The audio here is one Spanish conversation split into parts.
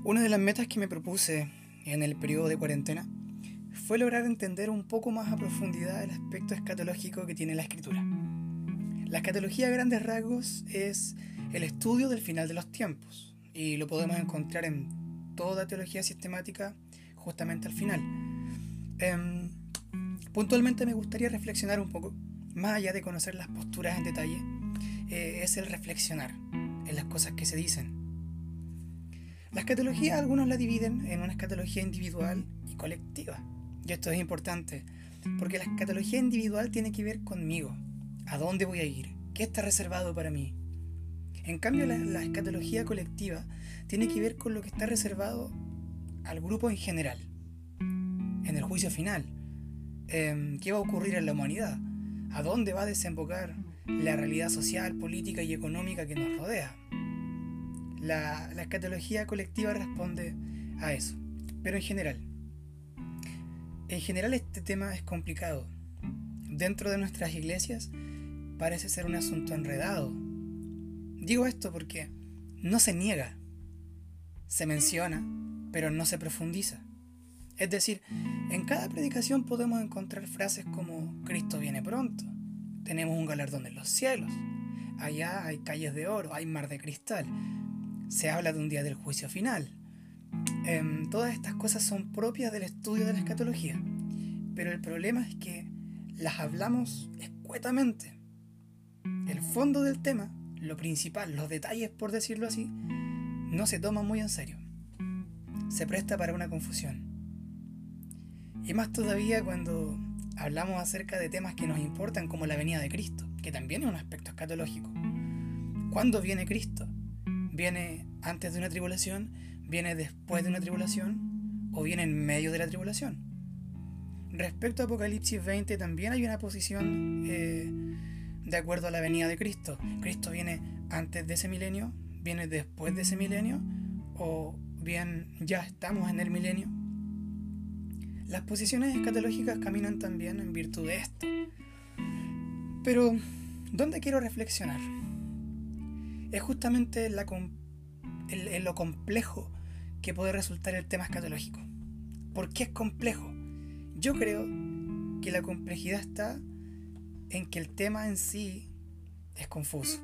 Una de las metas que me propuse en el periodo de cuarentena fue lograr entender un poco más a profundidad el aspecto escatológico que tiene la escritura. La escatología a grandes rasgos es el estudio del final de los tiempos y lo podemos encontrar en toda teología sistemática justamente al final. Em, Puntualmente me gustaría reflexionar un poco, más allá de conocer las posturas en detalle, es el reflexionar en las cosas que se dicen. La escatología algunos la dividen en una escatología individual y colectiva. Y esto es importante, porque la escatología individual tiene que ver conmigo. ¿A dónde voy a ir? ¿Qué está reservado para mí? En cambio, la escatología colectiva tiene que ver con lo que está reservado al grupo en general, en el juicio final. ¿Qué va a ocurrir en la humanidad? ¿A dónde va a desembocar la realidad social, política y económica que nos rodea? La escatología colectiva responde a eso, pero en general este tema es complicado. Dentro de nuestras iglesias parece ser un asunto enredado. Digo esto porque no se niega, se menciona, pero no se profundiza. Es decir, en cada predicación podemos encontrar frases como Cristo viene pronto, tenemos un galardón en los cielos, allá hay calles de oro, hay mar de cristal, se habla de un día del juicio final. Todas estas cosas son propias del estudio de la escatología, pero el problema es que las hablamos escuetamente. El fondo del tema, lo principal, los detalles por decirlo así, no se toman muy en serio. Se presta para una confusión. Y más todavía cuando hablamos acerca de temas que nos importan como la venida de Cristo, que también es un aspecto escatológico. ¿Cuándo viene Cristo? ¿Viene antes de una tribulación? ¿Viene después de una tribulación? ¿O viene en medio de la tribulación? Respecto a Apocalipsis 20 también hay una posición de acuerdo a la venida de Cristo. ¿Cristo viene antes de ese milenio? ¿Viene después de ese milenio? ¿O bien ya estamos en el milenio? Las posiciones escatológicas caminan también en virtud de esto. Pero, ¿dónde quiero reflexionar? Es justamente en lo complejo que puede resultar el tema escatológico. ¿Por qué es complejo? Yo creo que la complejidad está en que el tema en sí es confuso.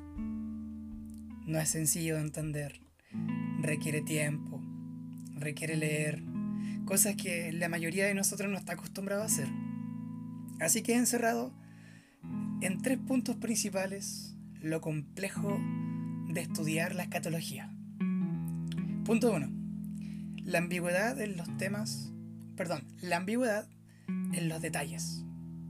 No es sencillo de entender. Requiere tiempo, requiere leer, cosas que la mayoría de nosotros no está acostumbrado a hacer. Así que he encerrado en 3 puntos principales lo complejo de estudiar la escatología. Punto 1. La ambigüedad en los temas, la ambigüedad en los detalles.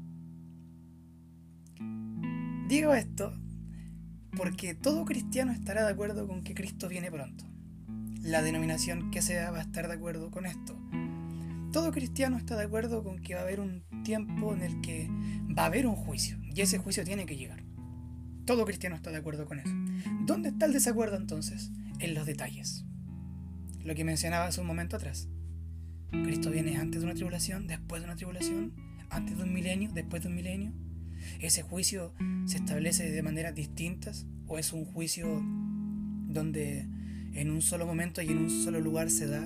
Digo esto porque todo cristiano estará de acuerdo con que Cristo viene pronto. La denominación que sea va a estar de acuerdo con esto. Todo cristiano está de acuerdo con que va a haber un tiempo en el que va a haber un juicio y ese juicio tiene que llegar. Todo cristiano está de acuerdo con eso. ¿Dónde está el desacuerdo entonces? En los detalles. Lo que mencionaba hace un momento atrás. Cristo viene antes de una tribulación, después de una tribulación, antes de un milenio, después de un milenio. ¿Ese juicio se establece de maneras distintas o es un juicio donde en un solo momento y en un solo lugar se da?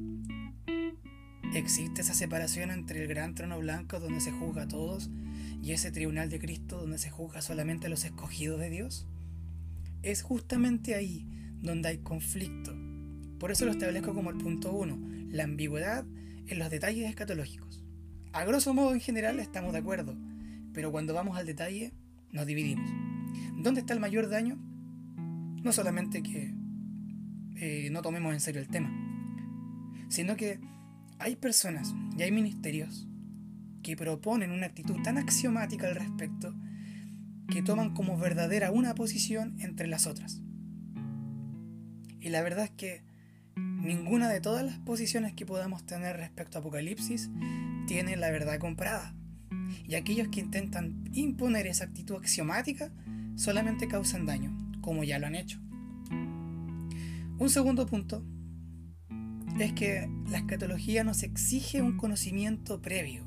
¿Existe esa separación entre el gran trono blanco donde se juzga a todos y ese tribunal de Cristo donde se juzga solamente a los escogidos de Dios? Es justamente ahí donde hay conflicto. Por eso lo establezco como el punto 1, la ambigüedad en los detalles escatológicos. A grosso modo en general estamos de acuerdo, pero cuando vamos al detalle nos dividimos. ¿Dónde está el mayor daño? No solamente que no tomemos en serio el tema, sino que hay personas y hay ministerios que proponen una actitud tan axiomática al respecto que toman como verdadera una posición entre las otras. Y la verdad es que ninguna de todas las posiciones que podamos tener respecto a Apocalipsis tiene la verdad comprada. Y aquellos que intentan imponer esa actitud axiomática solamente causan daño, como ya lo han hecho. Un segundo punto es que la escatología nos exige un conocimiento previo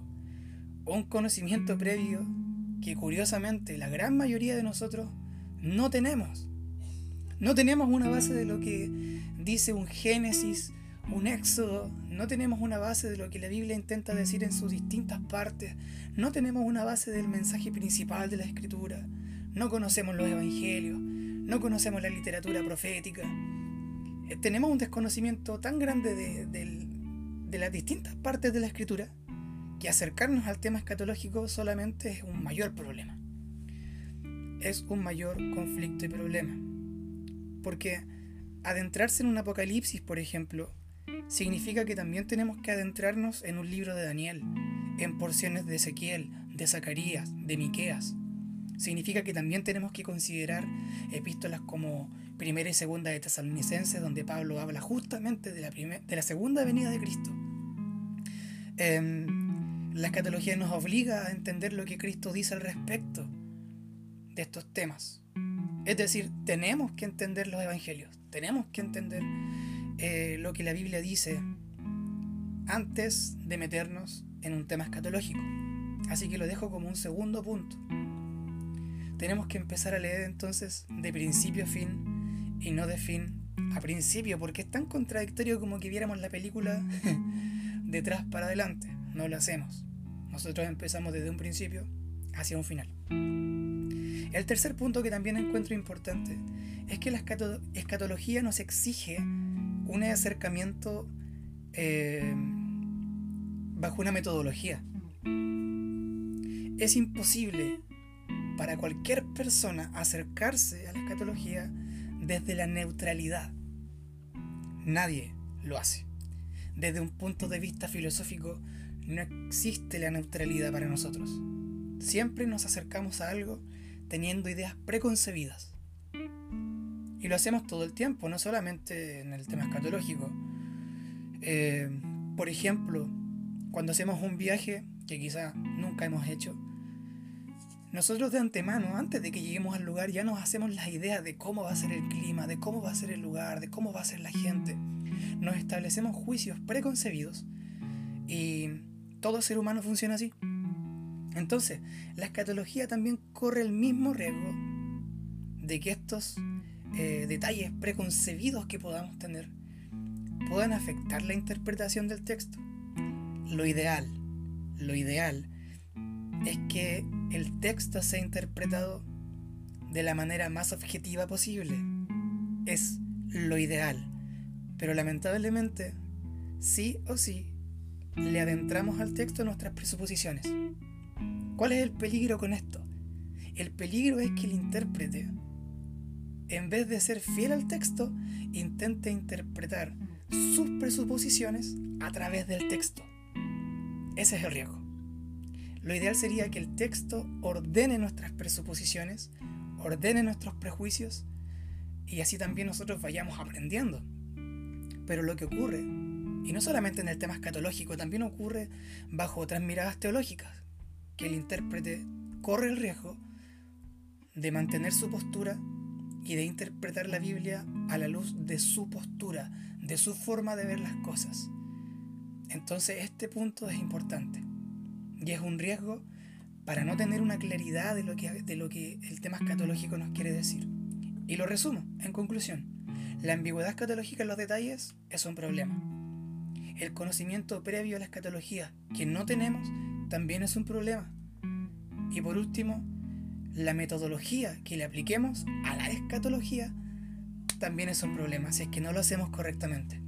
que curiosamente la gran mayoría de nosotros no tenemos. No tenemos una base de lo que dice un Génesis un éxodo, no tenemos una base de lo que la Biblia intenta decir en sus distintas partes, no tenemos una base del mensaje principal de la Escritura, no conocemos los evangelios, no conocemos la literatura profética, tenemos un desconocimiento tan grande de las distintas partes de la Escritura que acercarnos al tema escatológico solamente es un mayor problema. Es un mayor conflicto y problema. Porque adentrarse en un apocalipsis, por ejemplo, significa que también tenemos que adentrarnos en un libro de Daniel, en porciones de Ezequiel, de Zacarías, de Miqueas. Significa que también tenemos que considerar epístolas como Primera y Segunda de Tesalonicenses, donde Pablo habla justamente de la segunda venida de Cristo. La escatología nos obliga a entender lo que Cristo dice al respecto de estos temas. Es decir, tenemos que entender los evangelios, tenemos que entender lo que la Biblia dice antes de meternos en un tema escatológico. Así que lo dejo como un segundo punto. Tenemos que empezar a leer entonces de principio a fin y no de fin a principio, porque es tan contradictorio como que viéramos la película de atrás para adelante. No lo hacemos. Nosotros empezamos desde un principio hacia un final. El tercer punto que también encuentro importante es que la escatología nos exige un acercamiento bajo una metodología. Es imposible para cualquier persona acercarse a la escatología desde la neutralidad. Nadie lo hace. Desde un punto de vista filosófico, no existe la neutralidad para nosotros. Siempre nos acercamos a algo teniendo ideas preconcebidas. Y lo hacemos todo el tiempo, no solamente en el tema escatológico. Por ejemplo, cuando hacemos un viaje que quizá nunca hemos hecho, nosotros de antemano, antes de que lleguemos al lugar, ya nos hacemos las ideas de cómo va a ser el clima, de cómo va a ser el lugar, de cómo va a ser la gente. Nos establecemos juicios preconcebidos y todo ser humano funciona así. Entonces, la escatología también corre el mismo riesgo de que estos detalles preconcebidos que podamos tener puedan afectar la interpretación del texto. Lo ideal es que el texto sea interpretado de la manera más objetiva posible. Es lo ideal. Pero lamentablemente, sí o sí, le adentramos al texto nuestras presuposiciones. ¿Cuál es el peligro con esto? El peligro es que el intérprete, en vez de ser fiel al texto, intente interpretar sus presuposiciones a través del texto. Ese es el riesgo. Lo ideal sería que el texto ordene nuestras presuposiciones, ordene nuestros prejuicios, y así también nosotros vayamos aprendiendo. Pero lo que ocurre, y no solamente en el tema escatológico, también ocurre bajo otras miradas teológicas, que el intérprete corre el riesgo de mantener su postura y de interpretar la Biblia a la luz de su postura, de su forma de ver las cosas. Entonces este punto es importante y es un riesgo para no tener una claridad de lo que el tema escatológico nos quiere decir. Y lo resumo, en conclusión, la ambigüedad escatológica en los detalles es un problema. El conocimiento previo a la escatología que no tenemos también es un problema. Y por último, la metodología que le apliquemos a la escatología también es un problema, si es que no lo hacemos correctamente.